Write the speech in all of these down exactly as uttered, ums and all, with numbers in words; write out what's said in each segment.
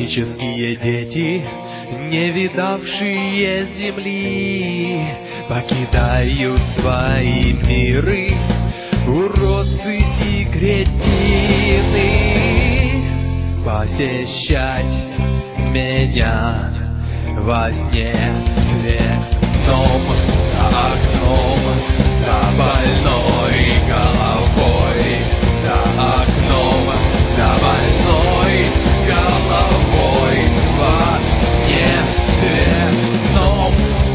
Космические дети, не видавшие земли, покидают свои миры, уродцы и кретины. Посещать меня во сне цветном за окном, за больной головой, за окном, за больной головой, во сне цветном.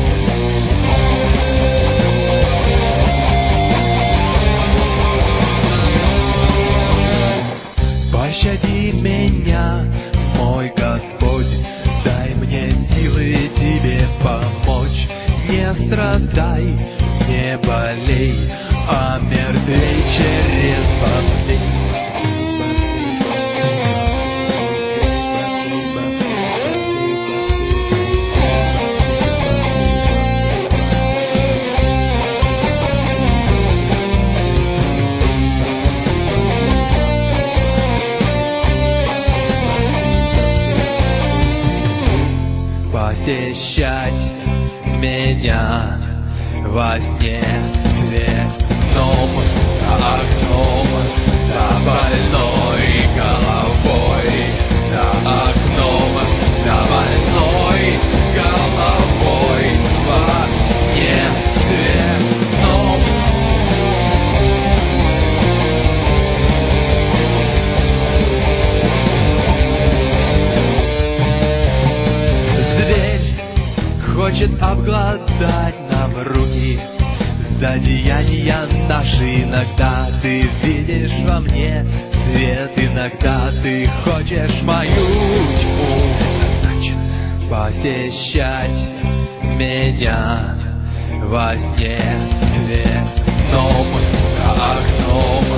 Пощади меня, мой Господь, дай мне силы тебе помочь. Не страдай, не болей, а мертвей через болезнь. Посещать меня во сне цветном, за окном, за больной головой, за окном, за больной головой, во сне цветном. Хочет обглодать нам руки за деяния наши. Иногда ты видишь во мне свет, иногда ты хочешь мою тьму. Посещать меня во сне цветном, за окном,